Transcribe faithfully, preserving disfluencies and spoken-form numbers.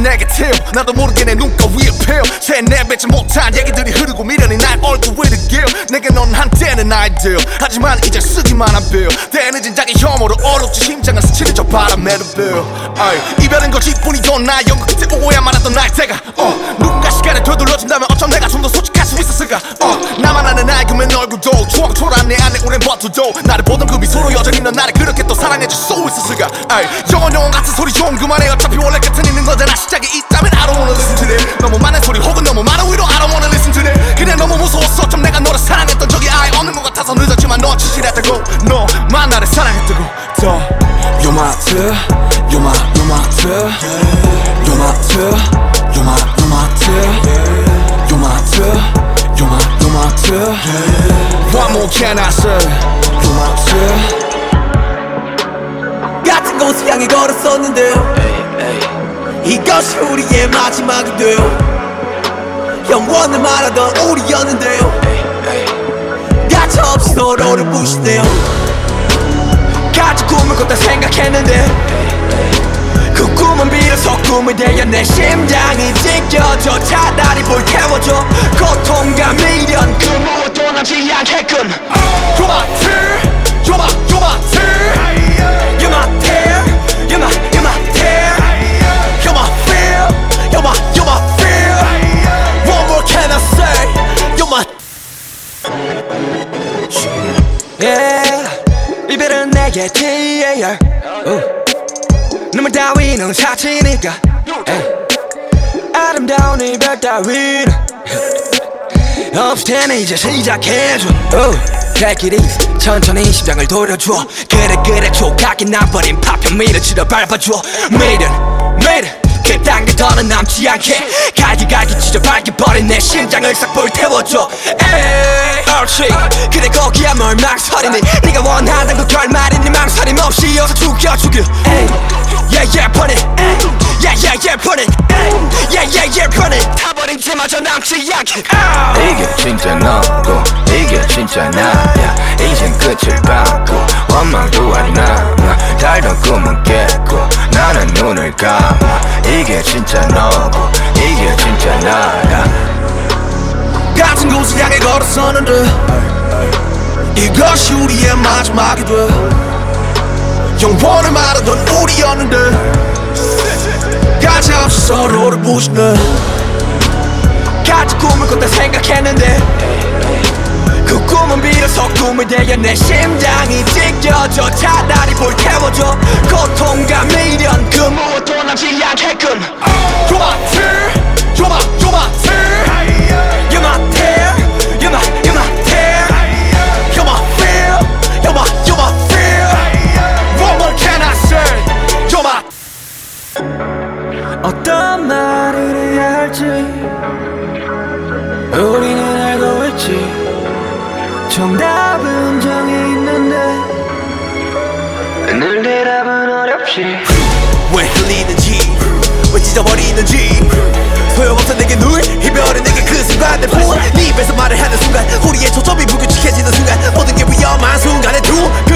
내게 태워 나도 모르게 내 눈가 위에 펴 새 내뱉지 못한 얘기들이 흐르고 미련이 날 얼굴 위를 기어 내게 넌 한때는 아이디어 하지만 이제 쓰기만 한 빌 때늦은 자기 혐오로 어렵지 심장을 스치는 저 바람에도 빌 이별은 거짓뿐이던 나 연극 끝에 오고야 말았던 날 때가 어, 누군가 시간을 되돌려준다면 어쩜 내가 좀 더 솔직할 수 있었을까 어, 나만 아는 낡은 얼굴도 추억 초란 내 안에 오랜 버튼도 나를 보던 그 미소로 여전히 넌 나를 그렇게 또 사랑해줄 수 있었을까 영원 영원 같은 소리 좀 그만해 어차피 원래 끝은 있는 거잖아 시작이 있다면 I don't wanna listen to it 너무 많은 소리 혹은 너무 많은 위로 I don't wanna listen to it 그냥 너무 무서웠어 좀 내가 너를 사랑했던 적이 아예 없는 것 같아서 늦었지만 너 진실했다고 너만 나를 사랑했다고 더 You're my two You're my, you're my two You're my two You're my, you're my two You're my two You're my, you're my two What more can I say You're my two 같은 곳을 향해 걸었었는데 이것이 우리의 마지막이 돼요 영원을 말하던 우리였는데요 가차없이 서로를 부시네요 같이 꿈을 꿨다 생각했는데 그 꿈은 비로소 꿈이 되어 내 심장이 찢겨져 차라리 불태워줘 고통과 미련 그 무엇도 남지 않게끔 You're my tear You're my, you're my tear You're my tear You're my, you're my tear You're my fear You're my, you're my fear What more can I say You're my Yeah 이별은 내게 티에이알 눈물 따위는 사치니까 아름다운 이별 따위는 없을 테니 이제 시작해줘 Take it easy 천천히 심장을 돌려줘 그래 그래 조각이 나버린 파편 밀어치러 밟아줘 매일은 매일은 그딴 게 더는 남지 않게 갈기갈기 찢어 밝혀버린 내 심장을 싹 불태워줘 에이 옳지 그래 거기야 뭘 망설이니 네가 원하던 그 결말이니 망설임 없이 어서 죽여 죽여 에이 Yeah yeah put it Yeah yeah yeah put it Yeah yeah yeah put it 타버린 채마저 남지 않게 이게 진짜 너고 이게 진짜 나야 이젠 끝을 밟고 원망도 안 남아 달던 꿈은 깼고 나는 눈을 감아 이게 진짜 너고 이게 진짜 나야 같은 곳을 향해 걸었었는데 이것이 우리의 마지막이 돼 영원을 말하던 우리였는데 가차없이 서로를 부시네 같이 꿈을 꿨다 생각했는데 그 꿈은 비로소 꿈이 되어 내 심장이 찢겨져 차라리 불태워줘 고통과 미련 그 무엇도 남지 않게끔 You're my tear You're my, you're my tear You're my tear You're my, you're my tear You're my fear You're my, you're my fear What more can I say You're my 어떤 말을 해야 할지 우리는 알고 있지 정답은 정해 있는데 늘 대답은 어렵지 왜 흘리는지 왜 찢어버리는지 소용없어 내게 눈 이별은 내게 그 순간 내 폰 네 입에서 말을 하는 순간 우리의 초점이 불규칙해지는 순간 모든 게 위험한 순간에 두